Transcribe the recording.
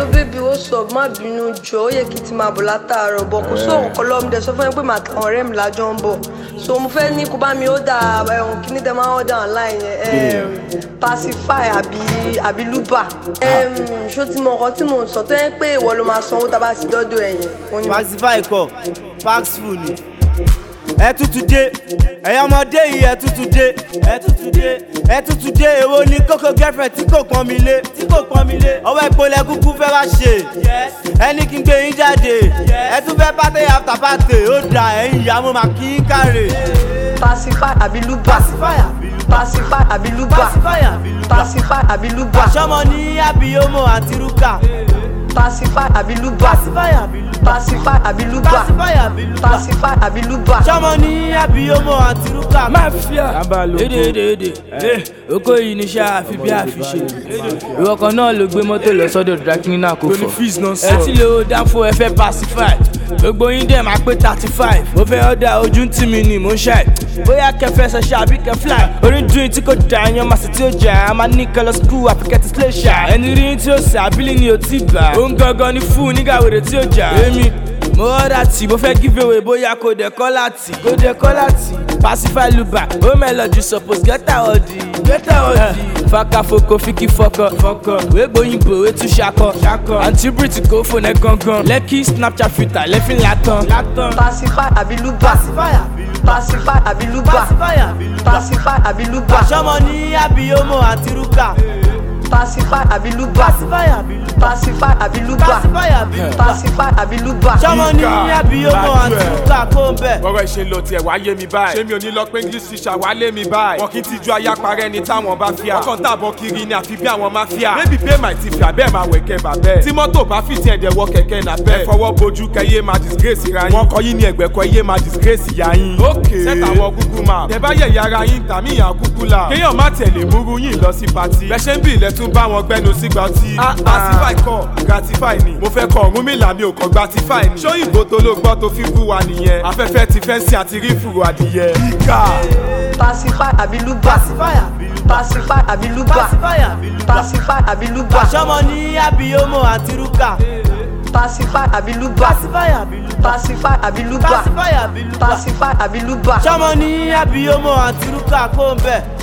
Hello baby, what's up? Má bínú jọ̀ọ́, ó yẹ kí ti máa bọ̀ látàárọ̀ bọ̀ kò sóhun kan lọ́mọdé sọ fún mi pé màá tàwọn ọ̀rẹ́ mi lájọ ń bọ̀. So mo fẹ́ ní kó bá mi order kíní tẹ́ máa order online yẹn Pacify àbí Luba. Ṣó ti mọ nǹkan tí mò ń sọ tó yẹ pé ìwọ ló máa sanwó tá a bá ti dọ́dọ̀ ẹ̀yìn. Pacify kọ Paxful ni. Ẹ tútù dé, ẹ̀yin ọmọdé yìí ẹ tútù dé, èwo ni kókó girlfriend tí kò pọn mi lé, ọwọ́ ìpolẹ̀ kúkú fẹ́ wá ṣe, ẹni kí n gbé yín jáde, ẹ tún fẹ́ pàtẹ́ after party, ó dà ẹ̀yin ìyá mo máa kí n kárè. Pacify àbí Luba. Pacify àbí Luba. Pacify àbí Luba. Aṣọ́mọ ní àbíyómọ àti rúkà. Pacify àbí Luba. Pacify àbí Luba. Pacify àbí Luba. Aṣọ́mọ ní àbíyómọ àti rúkà. Mafia èdè oko yìí ní ṣáà fi bí àfiṣe ìwọ kan náà ló gbé mọ́tò lọ sọ́dọ̀ drakina kò fọ́ ẹ tí lè dánfó ẹ fẹ́ Pacify gbogbo yín dẹ̀ máa pé 35 mo fẹ́ ọ̀dà ojú tì mí ni mo ń ṣàì bóyá kẹfẹ́ ṣẹṣẹ àbí kẹfly orí dùn tí kò dá yan máa sì tí ó jà á máa ní kẹlọ skul àfikẹ́tì sílẹ̀ ṣá ẹni rí tí ó sà abílí ni ò tí gbà ó ń gangan ní fún nígbà wèrè tí ó jà èmi mo ọ̀dà tí mo fẹ́ give away bóyá kò dẹ̀ kọ́ láti Pacify Luba ó mẹ́lọ̀dù suppose gẹ́tà ọ̀dì fakafoko fiki fọkọ wégbóyìnbó wétú ṣakọ àǹtí brit kò fún ẹ gangan lẹ́kì Snapchat filter lẹ́fìn látàn. Pacify àbí Luba. Pacify àbí Luba. Pacify àbí Luba. Aṣọ́mọ ní àbíyómọ àti rúkà. Pacify àbí Luba. Pacify àbí Luba. Pacify àbí Luba. Aṣọ́mọ ní àbíyómọ àti rúkà kó ń bẹ̀. Bọ́rọ̀ ìṣe lọ tiẹ̀ wá yé mi báyìí. Ṣé mi ò ní lọ pé English teacher wá lé mi báyìí? Wọ́n kì í tijú ayáparẹ́ ni táwọn bá fíà. Wọ́n kàn tàbọ̀ kiri ni àfi bí àwọn máa fíà. Maybe pay my tip abẹ́ máa wẹ̀kẹ́ bàbẹ́. Tí mọ́tò bá fìtì ẹ̀dẹ̀ wọ kẹ̀kẹ́ nàbẹ́. Ẹ fọwọ́ bojú kẹyé máa disgrace ra yín. Wọ́n kọ yín ní ẹgbẹ́ kọ yé máa disgrace ya yín. Sẹ́tà àwọn Google map. Tẹ bá yẹ̀yẹ́ ara yín tàmí ìyàn kúkú la. Kéèyàn má tẹ̀lé múrú yín lọ sí patí. Bẹ́ ṣe ń bì ilẹ̀ tún bá wọn gbẹ́nu sígbà tí. Pacify kọ gratify ni. Mo fẹ́ kọ Ọ̀rúnmìlà mi ò kọ gratify ni. Ṣóyìnbó tó ló gbọ́ tó fi bú wa nìyẹn. Afẹ́fẹ́ ti fẹ́ǹsì àti rífùrù adìyẹ. Pacify àbí Luba. Pacify àbí Luba. Pacify àbí Luba. Aṣọ́mọ ní àbíyómọ àti rúkà. Pacify àbí Luba. Pacify àbí Luba. Pacify àbí Luba. Aṣọ́mọ ní àbíyómọ àti rúkà kó ń bẹ̀.